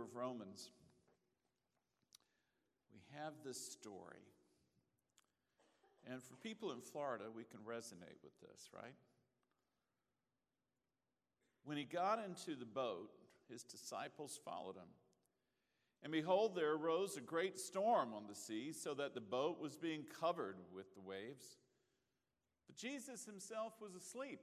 of Romans, we have this story. And for people in Florida, we can resonate with this, right? When he got into the boat, his disciples followed him. And behold, there arose a great storm on the sea, so that the boat was being covered with the waves. But Jesus himself was asleep.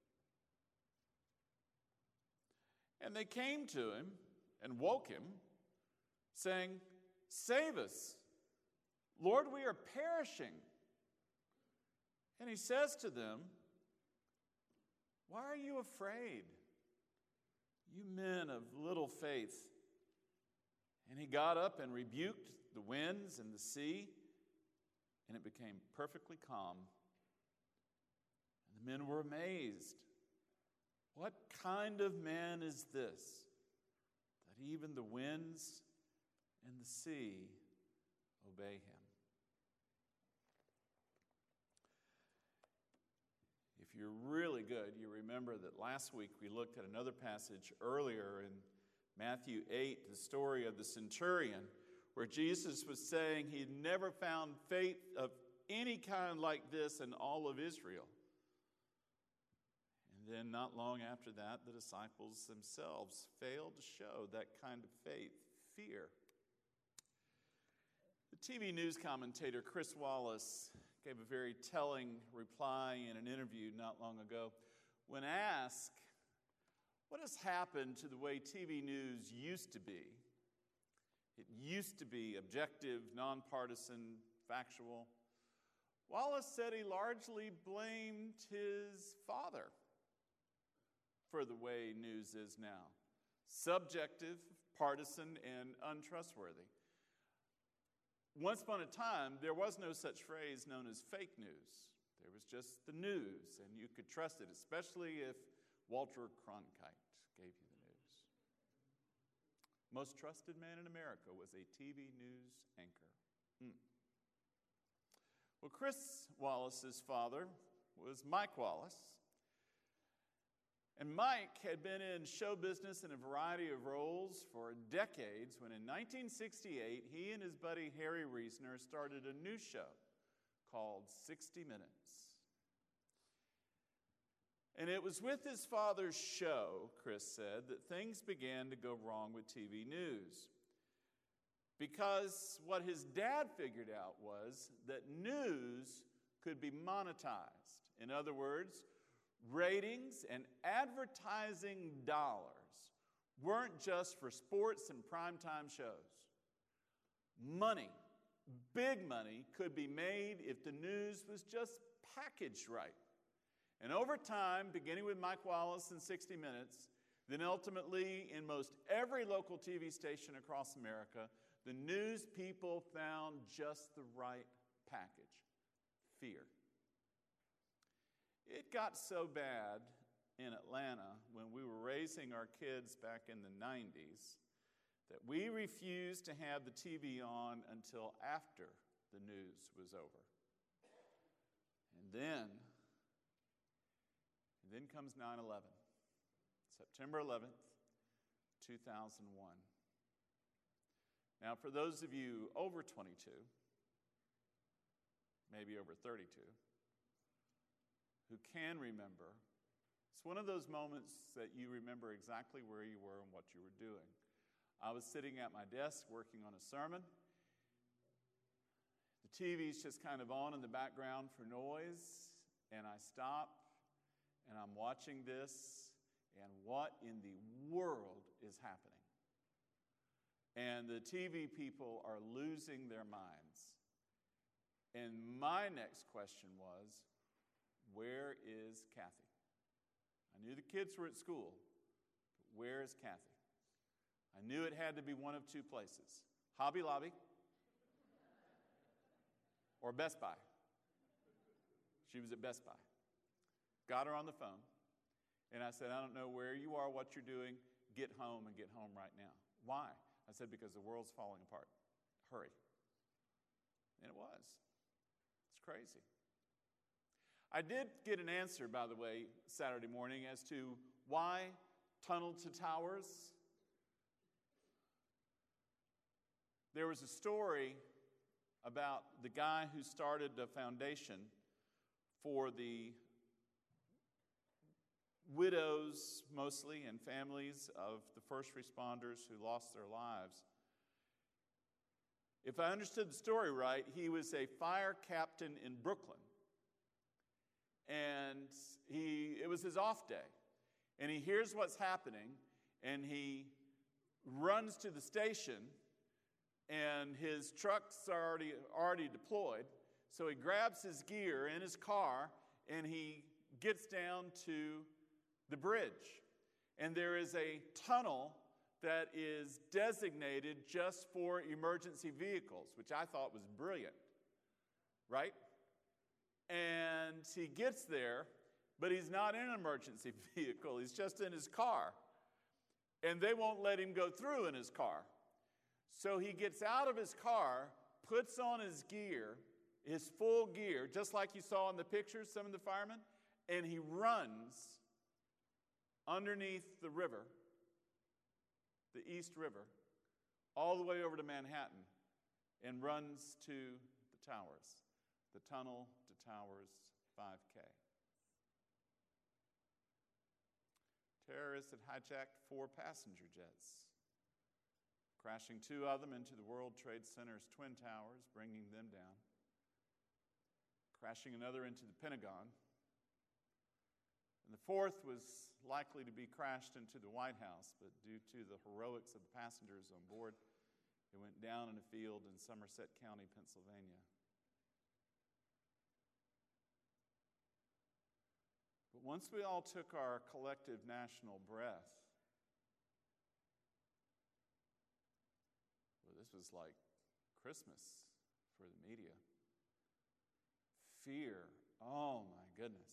And they came to him and woke him, saying, "Save us, Lord, we are perishing." And he says to them, "Why are you afraid, you men of little faith?" And he got up and rebuked the winds and the sea, and it became perfectly calm. And the men were amazed. What kind of man is this, that even the winds and the sea obey him? If you're really good, you remember that last week we looked at another passage earlier in Matthew 8, the story of the centurion, where Jesus was saying he'd never found faith of any kind like this in all of Israel. And then not long after that, the disciples themselves failed to show that kind of faith, fear. The TV news commentator Chris Wallace gave a very telling reply in an interview not long ago. When asked, what has happened to the way TV news used to be? It used to be objective, nonpartisan, factual. Wallace said he largely blamed his father for the way news is now. Subjective, partisan, and untrustworthy. Once upon a time, there was no such phrase known as fake news. There was just the news, and you could trust it, especially if Walter Cronkite gave you the news. Most trusted man in America was a TV news anchor. Well, Chris Wallace's father was Mike Wallace. And Mike had been in show business in a variety of roles for decades when in 1968, he and his buddy Harry Reasoner started a new show called 60 Minutes. And it was with his father's show, Chris said, that things began to go wrong with TV news. Because what his dad figured out was that news could be monetized. In other words, ratings and advertising dollars weren't just for sports and primetime shows. Money, big money, could be made if the news was just packaged right. And over time, beginning with Mike Wallace in 60 Minutes, then ultimately in most every local TV station across America, the news people found just the right package: fear. It got so bad in Atlanta when we were raising our kids back in the 90s that we refused to have the TV on until after the news was over. And then comes 9/11, September 11th, 2001. Now, for those of you over 22, maybe over 32, who can remember, it's one of those moments that you remember exactly where you were and what you were doing. I was sitting at my desk working on a sermon. The TV's just kind of on in the background for noise, and I stop, and I'm watching this, and what in the world is happening? And the TV people are losing their minds. And my next question was, where is Kathy? I knew the kids were at school, but where is Kathy? I knew it had to be one of two places: Hobby Lobby or Best Buy. She was at Best Buy. Got her on the phone, and I said, I don't know where you are, what you're doing. Get home and get home right now. Why? I said, because the world's falling apart. Hurry. And it was. It's crazy. I did get an answer, by the way, Saturday morning as to why Tunnel to Towers. There was a story about the guy who started a foundation for the widows, mostly, and families of the first responders who lost their lives. If I understood the story right, he was a fire captain in Brooklyn. And it was his off day. And he hears what's happening, and he runs to the station, and his trucks are already deployed. So he grabs his gear in his car, and he gets down to the bridge. And there is a tunnel that is designated just for emergency vehicles, which I thought was brilliant, right? And he gets there, but he's not in an emergency vehicle. He's just in his car. And they won't let him go through in his car. So he gets out of his car, puts on his gear, his full gear, just like you saw in the pictures, some of the firemen, and he runs underneath the river, the East River, all the way over to Manhattan, and runs to the towers, the Tunnel to Towers 5K. Terrorists had hijacked 4 passenger jets, crashing 2 of them into the World Trade Center's Twin Towers, bringing them down, crashing another into the Pentagon, and the 4th was likely to be crashed into the White House, but due to the heroics of the passengers on board, it went down in a field in Somerset County, Pennsylvania. But once we all took our collective national breath, well, this was like Christmas for the media. Fear, oh my goodness.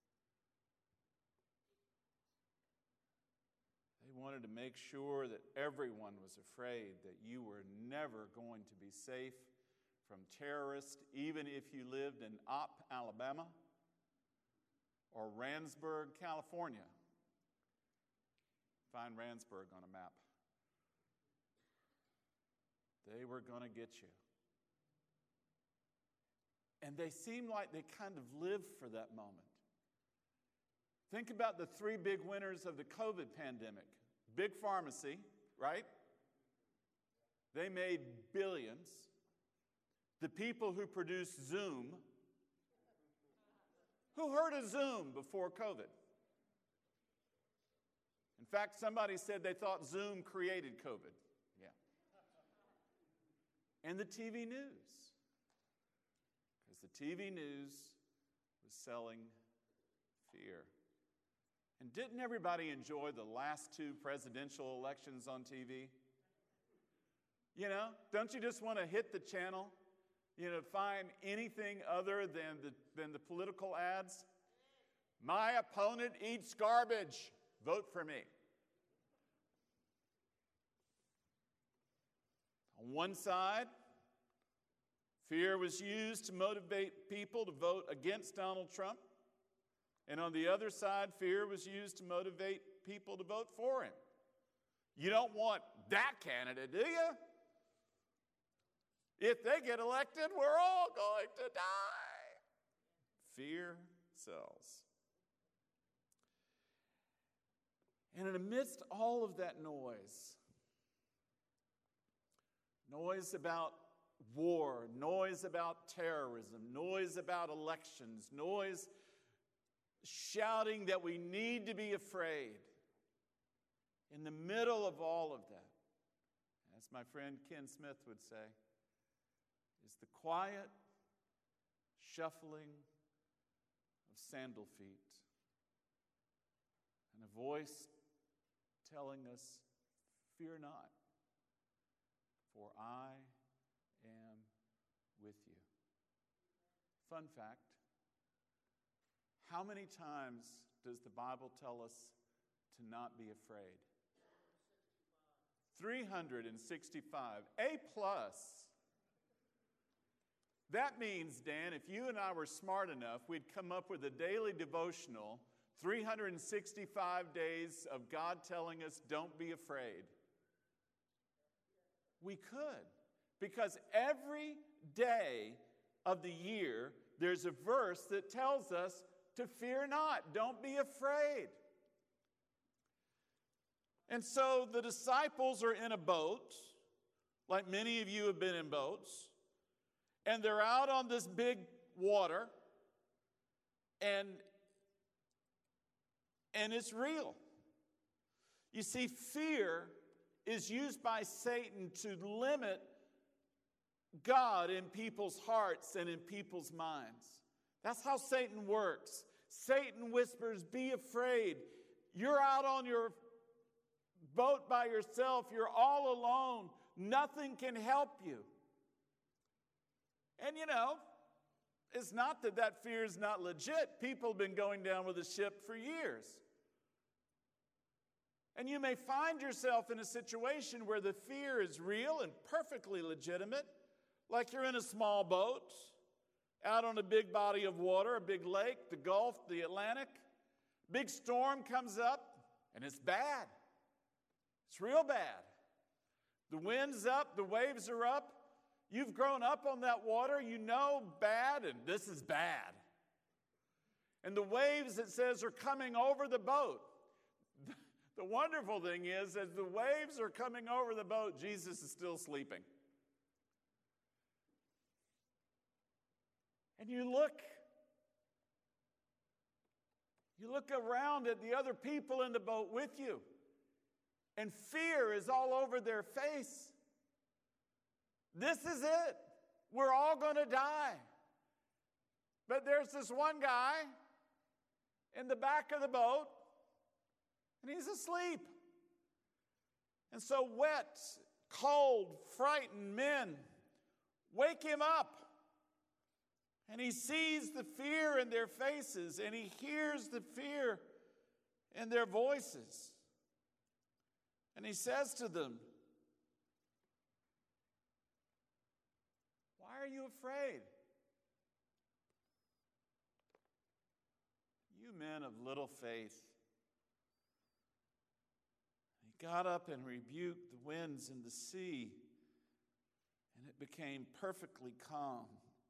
They wanted to make sure that everyone was afraid that you were never going to be safe from terrorists, even if you lived in Opp, Alabama, or Randsburg, California. Find Randsburg on a map. They were going to get you. And they seemed like they kind of lived for that moment. Think about the 3 big winners of the COVID pandemic. Big Pharmacy, right? They made billions. The people who produced Zoom. Who heard of Zoom before COVID? In fact, somebody said they thought Zoom created COVID. Yeah. And the TV news. Because the TV news was selling fear. And didn't everybody enjoy the last 2 presidential elections on TV? You know, don't you just want to hit the channel? You know, find anything other than the political ads? My opponent eats garbage. Vote for me. On one side, fear was used to motivate people to vote against Donald Trump. And on the other side, fear was used to motivate people to vote for him. You don't want that candidate, do you? If they get elected, we're all going to die. Fear sells. And amidst all of that noise about war, noise about terrorism, noise about elections, noise shouting that we need to be afraid. In the middle of all of that, as my friend Ken Smith would say, is the quiet shuffling of sandal feet and a voice telling us, "Fear not, for I am with you." Fun fact. How many times does the Bible tell us to not be afraid? 365. A plus. That means, Dan, if you and I were smart enough, we'd come up with a daily devotional, 365 days of God telling us, don't be afraid. We could. Because every day of the year, there's a verse that tells us to fear not. Don't be afraid. And so the disciples are in a boat, like many of you have been in boats, and they're out on this big water, and it's real. You see, fear is used by Satan to limit God in people's hearts and in people's minds. That's how Satan works. Satan whispers, be afraid. You're out on your boat by yourself. You're all alone. Nothing can help you. And it's not that fear is not legit. People have been going down with the ship for years. And you may find yourself in a situation where the fear is real and perfectly legitimate, like you're in a small boat, out on a big body of water, a big lake, the Gulf, the Atlantic. Big storm comes up, and it's bad. It's real bad. The wind's up, the waves are up. You've grown up on that water, you know bad, and this is bad. And the waves, it says, are coming over the boat. The wonderful thing is, as the waves are coming over the boat, Jesus is still sleeping. And you look around at the other people in the boat with you, and fear is all over their face. This is it. We're all going to die. But there's this one guy in the back of the boat, and he's asleep. And so wet, cold, frightened men wake him up. And he sees the fear in their faces, and he hears the fear in their voices. And he says to them, why are you afraid? You men of little faith. He got up and rebuked the winds and the sea, and it became perfectly calm.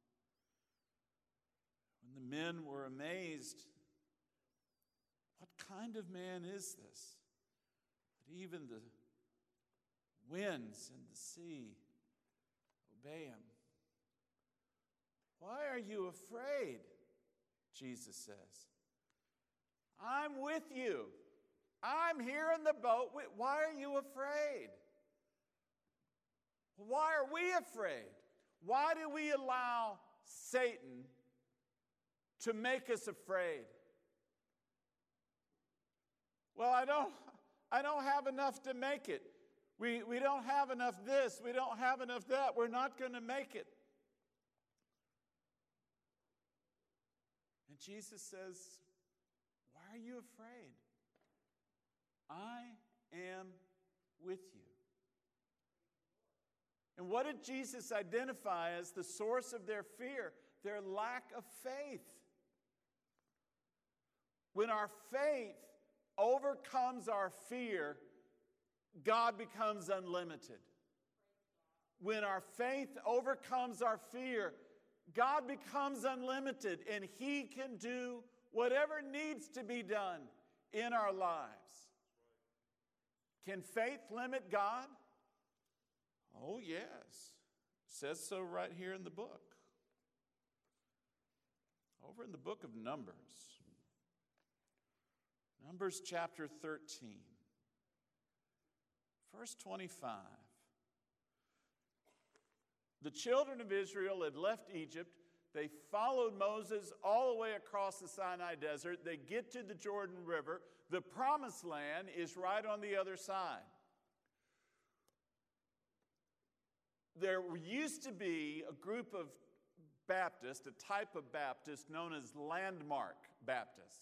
When the men were amazed, what kind of man is this, that even the winds and the sea obey him? Why are you afraid? Jesus says. I'm with you. I'm here in the boat. Why are you afraid? Why are we afraid? Why do we allow Satan to make us afraid? Well, I don't have enough to make it. We don't have enough this. We don't have enough that. We're not going to make it. And Jesus says, why are you afraid? I am with you. And what did Jesus identify as the source of their fear? Their lack of faith. When our faith overcomes our fear, God becomes unlimited. When our faith overcomes our fear, God becomes unlimited, and He can do whatever needs to be done in our lives. Can faith limit God? Oh, yes. It says so right here in the book. Over in the book of Numbers. Numbers chapter 13. Verse 25. The children of Israel had left Egypt. They followed Moses all the way across the Sinai desert. They get to the Jordan River. The promised land is right on the other side. There used to be a group of Baptists, a type of Baptist known as Landmark Baptist.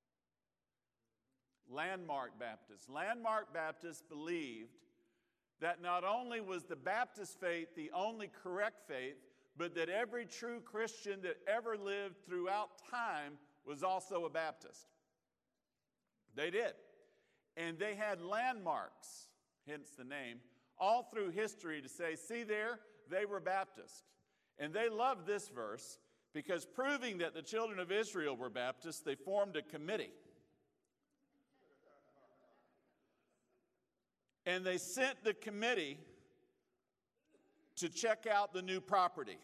Landmark Baptist. Landmark Baptists believed that not only was the Baptist faith the only correct faith, but that every true Christian that ever lived throughout time was also a Baptist. They did. And they had landmarks, hence the name, all through history to say, see there, they were Baptist. And they loved this verse because proving that the children of Israel were Baptist, they formed a committee. And they sent the committee to check out the new property.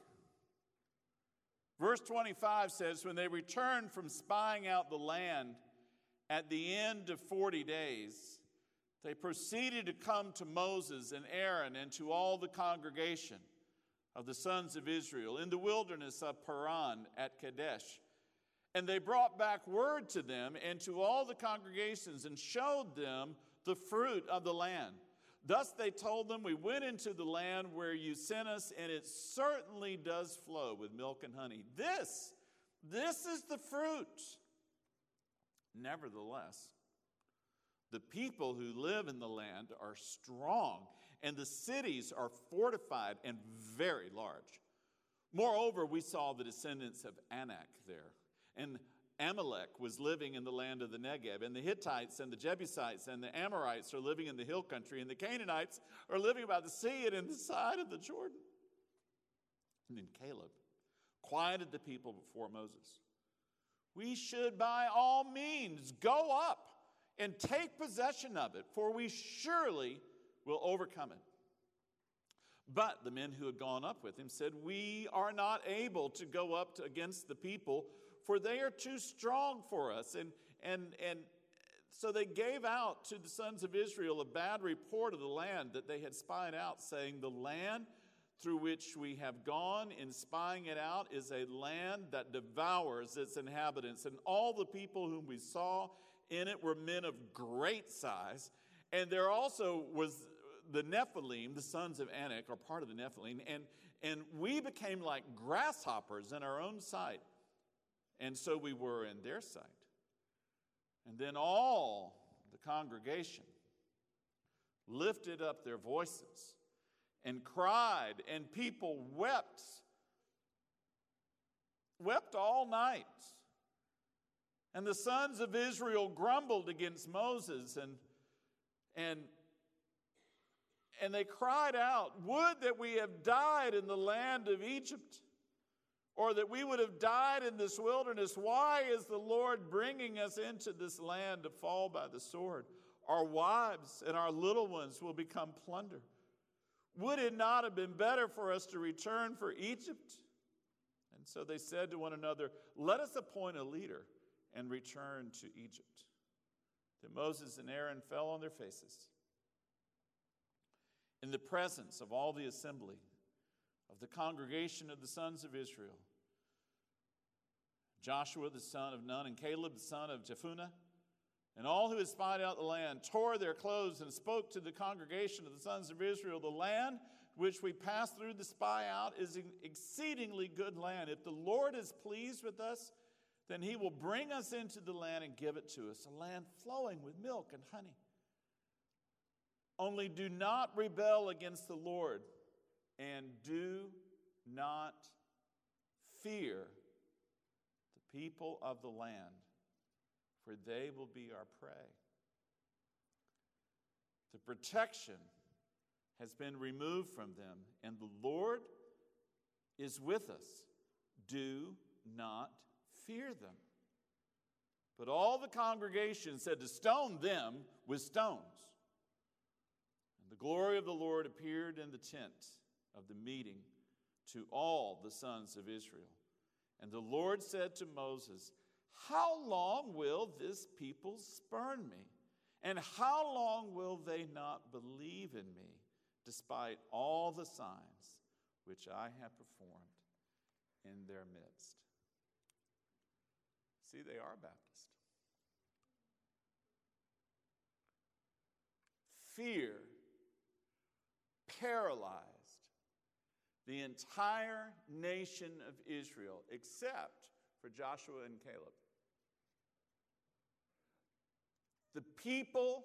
Verse 25 says, when they returned from spying out the land at the end of 40 days, they proceeded to come to Moses and Aaron and to all the congregation of the sons of Israel in the wilderness of Paran at Kadesh. And they brought back word to them and to all the congregations and showed them the fruit of the land. Thus they told them, we went into the land where you sent us, and it certainly does flow with milk and honey. This is the fruit. Nevertheless, the people who live in the land are strong, and the cities are fortified and very large. Moreover, we saw the descendants of Anak there, and Amalek was living in the land of the Negev, and the Hittites and the Jebusites and the Amorites are living in the hill country, and the Canaanites are living by the sea and in the side of the Jordan. And then Caleb quieted the people before Moses. We should by all means go up and take possession of it, for we surely will overcome it. But the men who had gone up with him said, we are not able to go up against the people, for they are too strong for us. And so they gave out to the sons of Israel a bad report of the land that they had spied out, saying, the land through which we have gone in spying it out is a land that devours its inhabitants. And all the people whom we saw in it were men of great size. And there also was the Nephilim, the sons of Anak, are part of the Nephilim. And we became like grasshoppers in our own sight. And so we were in their sight. And then all the congregation lifted up their voices and cried, and people wept all night. And the sons of Israel grumbled against Moses, and they cried out, would that we have died in the land of Egypt, or that we would have died in this wilderness. Why is the Lord bringing us into this land to fall by the sword? Our wives and our little ones will become plunder. Would it not have been better for us to return for Egypt? And so they said to one another, let us appoint a leader and return to Egypt. Then Moses and Aaron fell on their faces in the presence of all the assembly of the congregation of the sons of Israel. Joshua the son of Nun and Caleb the son of Jephunneh and all who had spied out the land tore their clothes and spoke to the congregation of the sons of Israel, the land which we passed through to spy out is an exceedingly good land. If the Lord is pleased with us, then he will bring us into the land and give it to us, a land flowing with milk and honey. Only do not rebel against the Lord, and do not fear the people of the land, for they will be our prey. The protection has been removed from them, and the Lord is with us. Do not fear them. But all the congregation said to stone them with stones. And the glory of the Lord appeared in the tent of the meeting to all the sons of Israel. And the Lord said to Moses, how long will this people spurn me? And how long will they not believe in me, despite all the signs which I have performed in their midst? See, they are Baptist. Fear paralyzed the entire nation of Israel, except for Joshua and Caleb. The people,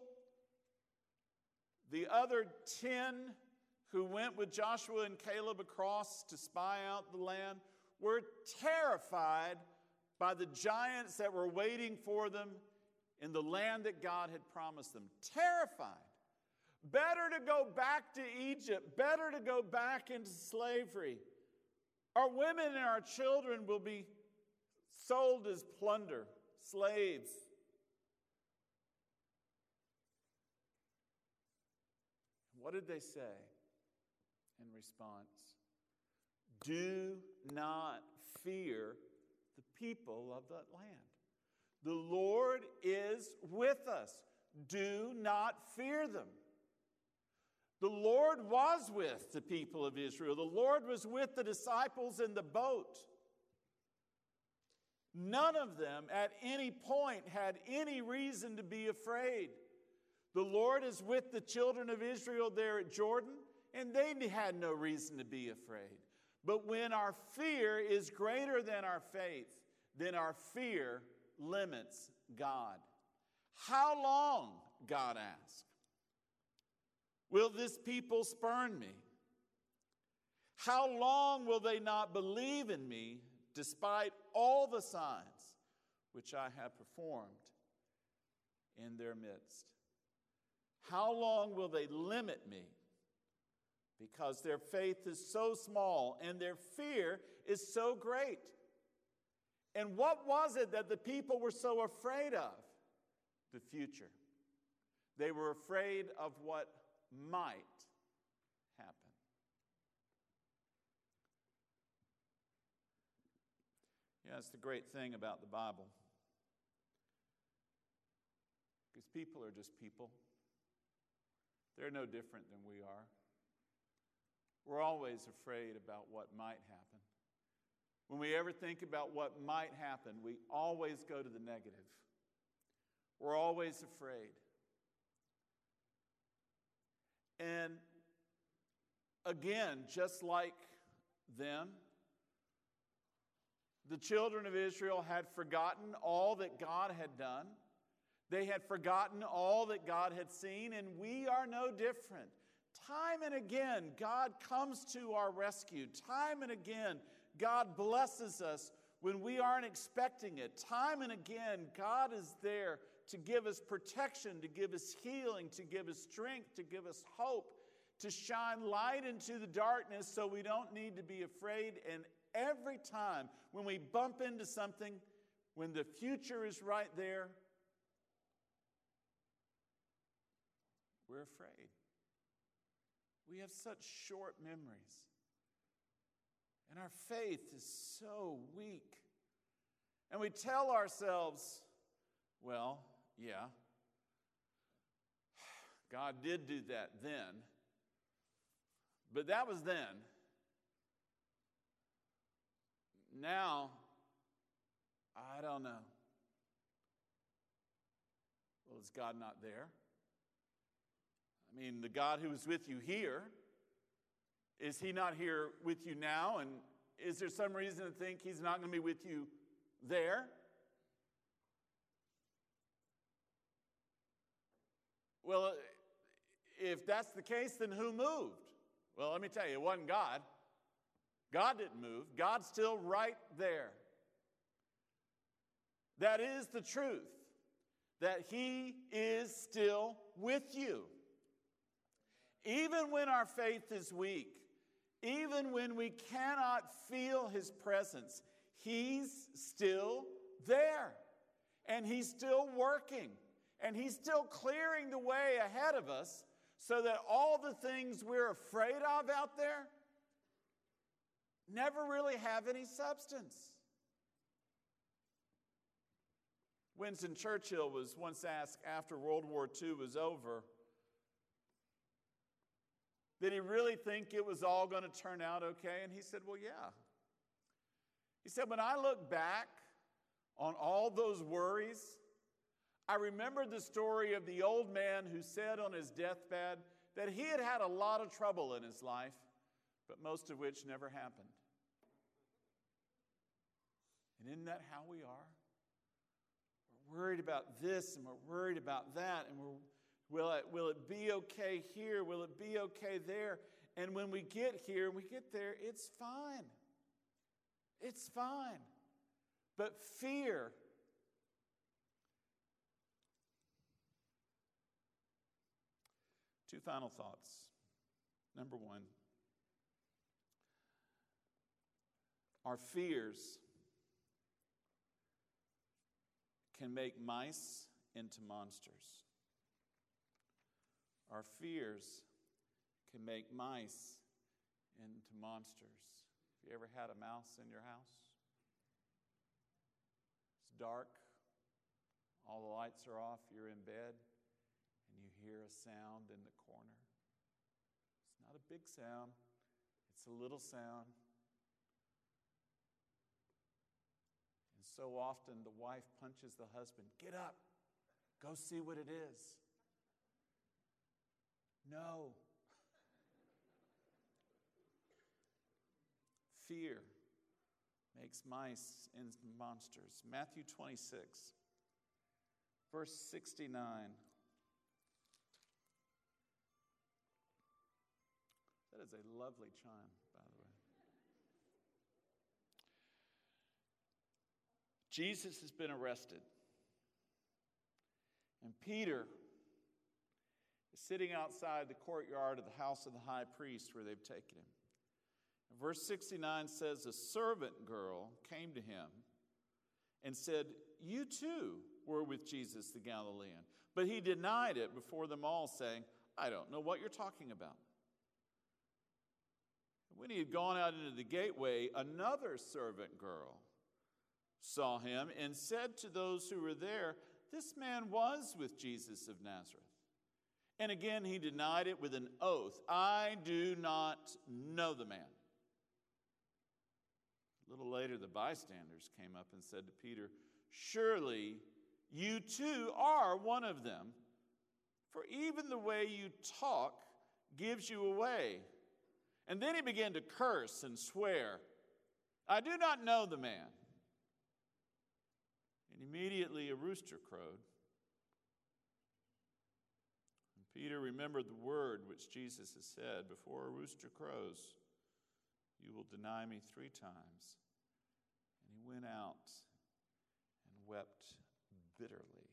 the other 10 who went with Joshua and Caleb across to spy out the land, were terrified by the giants that were waiting for them in the land that God had promised them. Terrified. Better to go back to Egypt. Better to go back into slavery. Our women and our children will be sold as plunder, slaves. What did they say in response? Do not fear the people of that land. The Lord is with us. Do not fear them. The Lord was with the people of Israel. The Lord was with the disciples in the boat. None of them at any point had any reason to be afraid. The Lord is with the children of Israel there at Jordan, and they had no reason to be afraid. But when our fear is greater than our faith, then our fear limits God. How long, God asked, will this people spurn me? How long will they not believe in me despite all the signs which I have performed in their midst? How long will they limit me? Because their faith is so small and their fear is so great. And what was it that the people were so afraid of? The future. They were afraid of what might happen. Yeah, that's the great thing about the Bible. Because people are just people. They're no different than we are. We're always afraid about what might happen. When we ever think about what might happen, we always go to the negative. We're always afraid. And again, just like them, the children of Israel had forgotten all that God had done. They had forgotten all that God had seen, and we are no different. Time and again, God comes to our rescue. Time and again, God blesses us when we aren't expecting it. Time and again, God is there to give us protection, to give us healing, to give us strength, to give us hope, to shine light into the darkness so we don't need to be afraid. And every time when we bump into something, when the future is right there, we're afraid. We have such short memories. And our faith is so weak. And we tell ourselves, well, yeah, God did do that then. But that was then. Now, I don't know. Well, is God not there? I mean, the God who was with you here, is he not here with you now? And is there some reason to think he's not going to be with you there? Well, if that's the case, then who moved? Well, let me tell you, it wasn't God. God didn't move. God's still right there. That is the truth, that he is still with you. Even when our faith is weak, even when we cannot feel his presence, he's still there. And he's still working. And he's still clearing the way ahead of us so that all the things we're afraid of out there never really have any substance. Winston Churchill was once asked after World War II was over, did he really think it was all going to turn out okay? And he said, well, yeah. He said, when I look back on all those worries, I remembered the story of the old man who said on his deathbed that he had had a lot of trouble in his life, but most of which never happened. And isn't that how we are? We're worried about this and we're worried about that, and will it be okay here? Will it be okay there? And when we get here and we get there, it's fine. It's fine. But fear, Two final thoughts. Number one, our fears can make mice into monsters. Our fears can make mice into monsters. Have you ever had a mouse in your house? It's dark, all the lights are off, you're in bed, and you hear a sound in the corner. It's not a big sound, it's a little sound. And so often the wife punches the husband, "Get up, go see what it is." No. Fear makes mice into monsters. Matthew 26, verse 69. That is a lovely chime, by the way. Jesus has been arrested. And Peter is sitting outside the courtyard of the house of the high priest where they've taken him. And verse 69 says, a servant girl came to him and said, "You too were with Jesus the Galilean." But he denied it before them all, saying, "I don't know what you're talking about." When he had gone out into the gateway, another servant girl saw him and said to those who were there, "This man was with Jesus of Nazareth." And again he denied it with an oath, "I do not know the man." A little later, the bystanders came up and said to Peter, "Surely you too are one of them, for even the way you talk gives you away." And then he began to curse and swear, "I do not know the man." And immediately a rooster crowed. And Peter remembered the word which Jesus had said, "Before a rooster crows, you will deny me 3 times." And he went out and wept bitterly.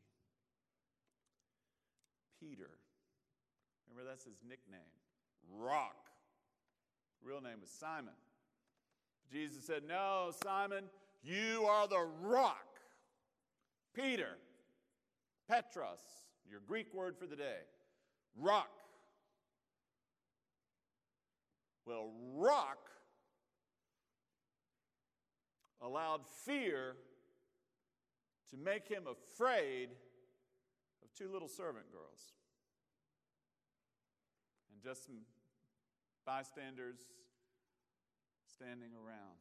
Peter, remember that's his nickname, Rock. Real name was Simon. Jesus said, "No, Simon, you are the rock." Peter, Petros, your Greek word for the day, rock. Well, rock allowed fear to make him afraid of 2 little servant girls. And just some bystanders standing around.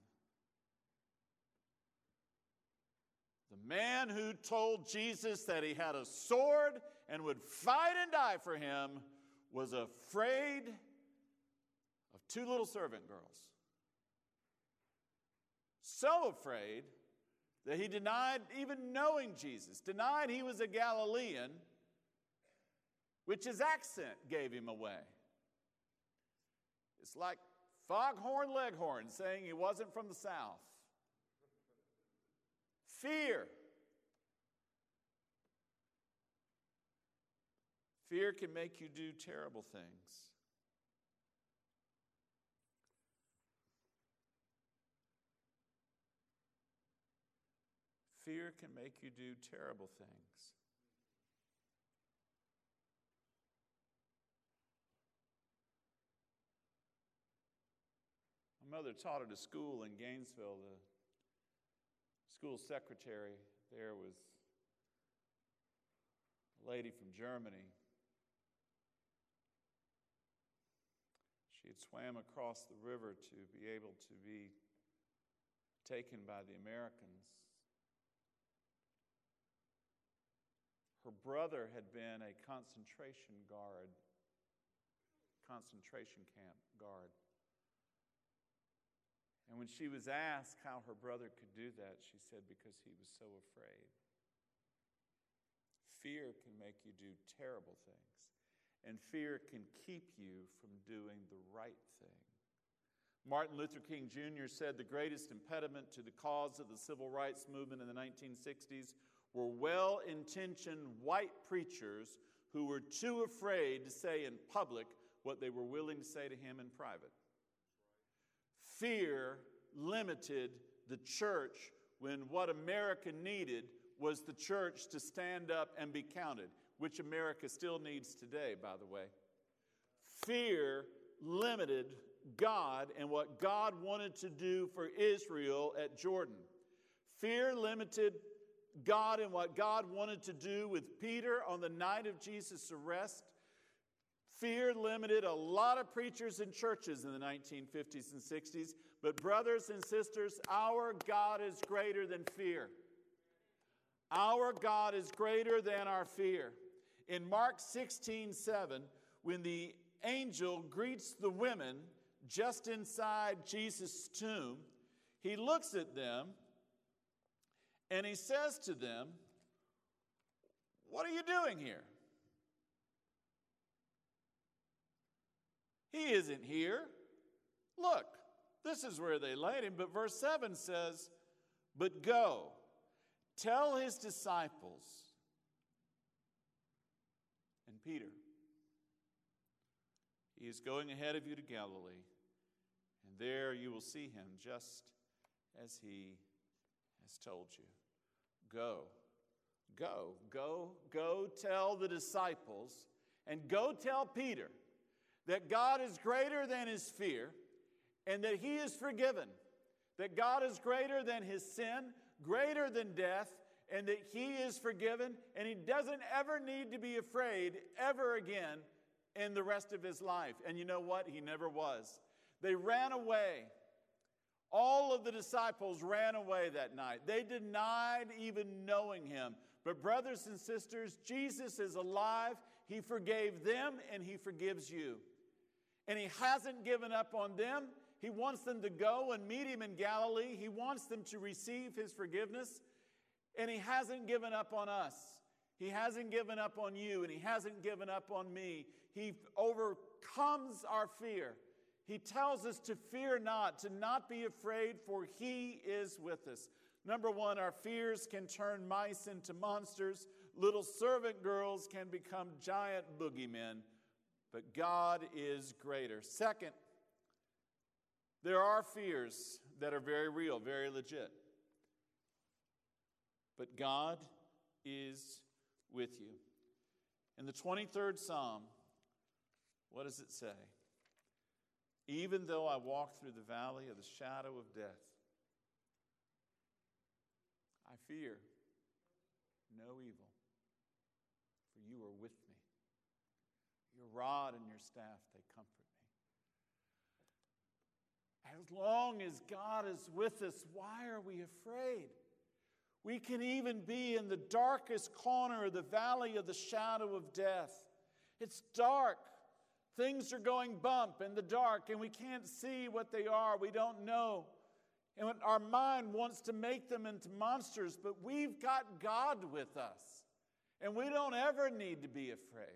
The man who told Jesus that he had a sword and would fight and die for him was afraid of 2 little servant girls. So afraid that he denied even knowing Jesus, denied he was a Galilean, which his accent gave him away. It's like Foghorn Leghorn saying he wasn't from the South. Fear. Fear can make you do terrible things. Fear can make you do terrible things. My mother taught at a school in Gainesville. The school secretary there was a lady from Germany. She had swam across the river to be able to be taken by the Americans. Her brother had been a concentration camp guard. And when she was asked how her brother could do that, she said, because he was so afraid. Fear can make you do terrible things, and fear can keep you from doing the right thing. Martin Luther King Jr. said the greatest impediment to the cause of the civil rights movement in the 1960s were well-intentioned white preachers who were too afraid to say in public what they were willing to say to him in private. Fear limited the church when what America needed was the church to stand up and be counted, which America still needs today, by the way. Fear limited God and what God wanted to do for Israel at Jordan. Fear limited God and what God wanted to do with Peter on the night of Jesus' arrest. Fear limited a lot of preachers and churches in the 1950s and 60s. But brothers and sisters, our God is greater than fear. Our God is greater than our fear. In Mark 16:7, when the angel greets the women just inside Jesus' tomb, he looks at them and he says to them, "What are you doing here? He isn't here. Look, this is where they laid him." But verse 7 says, "But go, tell his disciples," and Peter, "He is going ahead of you to Galilee, and there you will see him just as he has told you." Go tell the disciples, and go tell Peter that God is greater than his fear, and that he is forgiven, that God is greater than his sin, greater than death, and that he is forgiven, and he doesn't ever need to be afraid ever again in the rest of his life. And you know what? He never was. They ran away. All of the disciples ran away that night. They denied even knowing him. But brothers and sisters, Jesus is alive. He forgave them, and he forgives you. And he hasn't given up on them. He wants them to go and meet him in Galilee. He wants them to receive his forgiveness. And he hasn't given up on us. He hasn't given up on you, and he hasn't given up on me. He overcomes our fear. He tells us to fear not, to not be afraid, for he is with us. Number one, our fears can turn mice into monsters. Little servant girls can become giant boogeymen. But God is greater. Second, there are fears that are very real, very legit. But God is with you. In the 23rd Psalm, what does it say? "Even though I walk through the valley of the shadow of death, I fear no evil, for you are with me. Your rod and your staff, they comfort me." As long as God is with us, why are we afraid? We can even be in the darkest corner of the valley of the shadow of death. It's dark. Things are going bump in the dark, and we can't see what they are. We don't know. And our mind wants to make them into monsters, but we've got God with us, and we don't ever need to be afraid.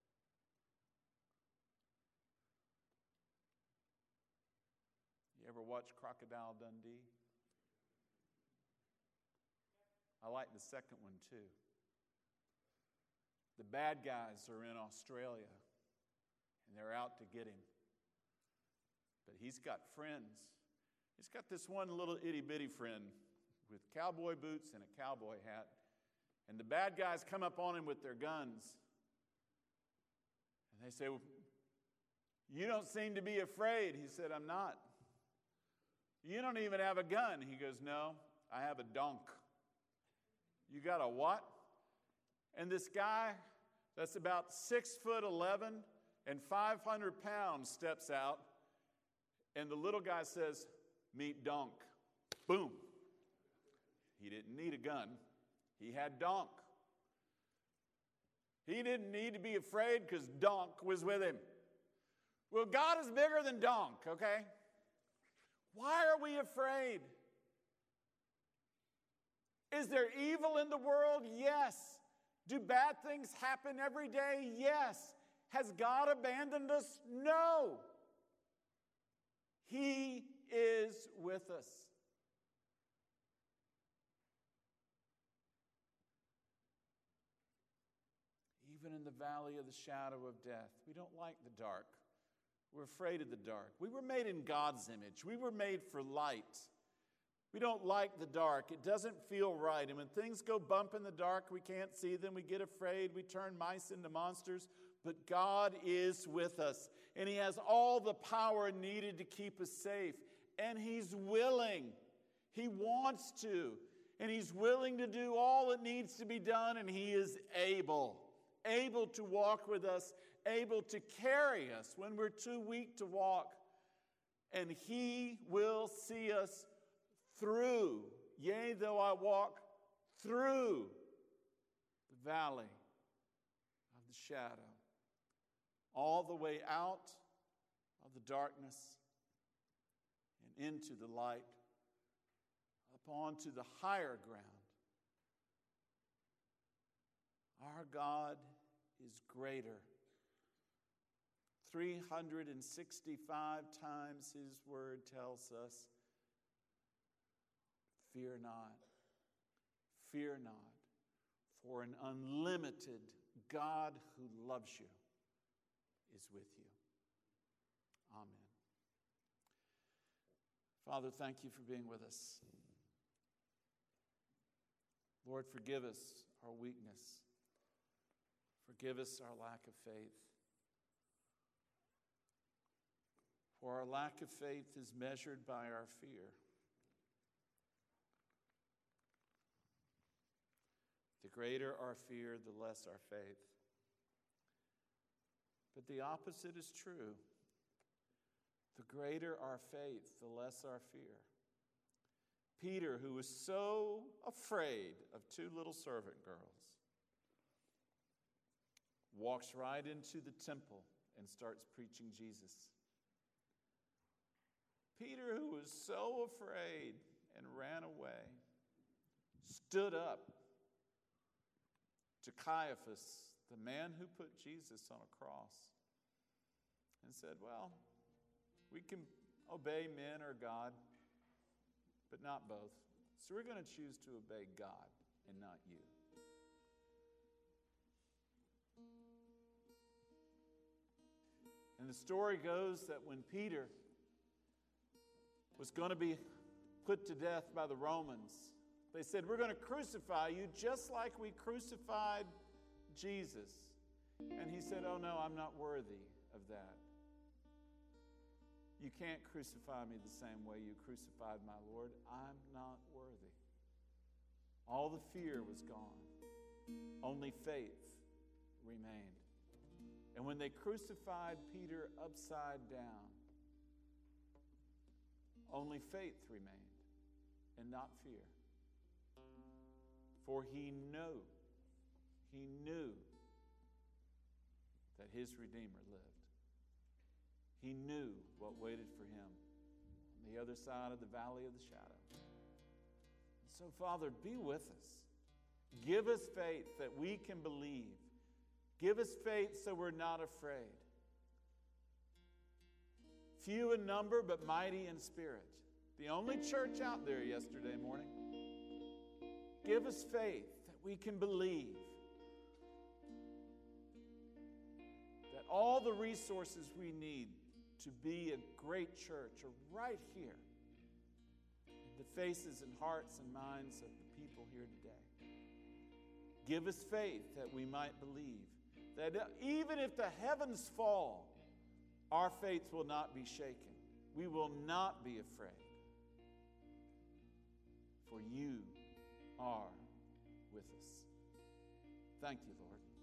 You ever watch Crocodile Dundee? I like the second one too. The bad guys are in Australia, and they're out to get him. But he's got friends. He's got this one little itty-bitty friend with cowboy boots and a cowboy hat. And the bad guys come up on him with their guns. And they say, "Well, you don't seem to be afraid." He said, "I'm not." "You don't even have a gun." He goes, "No, I have a donk." "You got a what?" And this guy that's about 6'11" and 500 pounds steps out, and the little guy says, "Meet donk." Boom. He didn't need a gun. He had donk. He didn't need to be afraid because donk was with him. Well, God is bigger than donk, okay? Why are we afraid? Is there evil in the world? Yes. Do bad things happen every day? Yes. Has God abandoned us? No. He is with us. even in the valley of the shadow of death. We don't like the dark. We're afraid of the dark. We were made in God's image. We were made for light. We don't like the dark. It doesn't feel right. And when things go bump in the dark, we can't see them. We get afraid. We turn mice into monsters. But God is with us. And He has all the power needed to keep us safe. And He's willing. He wants to. And He's willing to do all that needs to be done. And He is able to walk with us, able to carry us when we're too weak to walk. And He will see us through. Yea, though I walk through the valley of the shadow, all the way out of the darkness and into the light, up onto the higher ground. Our God is greater. 365 times His word tells us, fear not, for an unlimited God who loves you is with you. Amen. Father, thank you for being with us. Lord, forgive us our weakness. Forgive us our lack of faith. For our lack of faith is measured by our fear. The greater our fear, the less our faith. But the opposite is true. The greater our faith, the less our fear. Peter, who was so afraid of two little servant girls, walks right into the temple and starts preaching Jesus. Peter, who was so afraid and ran away, stood up to Caiaphas, the man who put Jesus on a cross, and said, well, we can obey men or God, but not both. So we're going to choose to obey God and not you. And the story goes that when Peter was going to be put to death by the Romans, they said, we're going to crucify you just like we crucified Jesus. And he said, oh no, I'm not worthy of that. You can't crucify me the same way you crucified my Lord. I'm not worthy. All the fear was gone. Only faith remained. And when they crucified Peter upside down, only faith remained and not fear. For he knew that his Redeemer lived. He knew what waited for him on the other side of the valley of the shadow. So, Father, be with us. Give us faith that we can believe. Give us faith so we're not afraid. Few in number, but mighty in spirit. The only church out there yesterday morning. Give us faith that we can believe. That all the resources we need to be a great church are right here in the faces and hearts and minds of the people here today. Give us faith that we might believe. That even if the heavens fall, our faith will not be shaken. We will not be afraid. For you are with us. Thank you, Lord.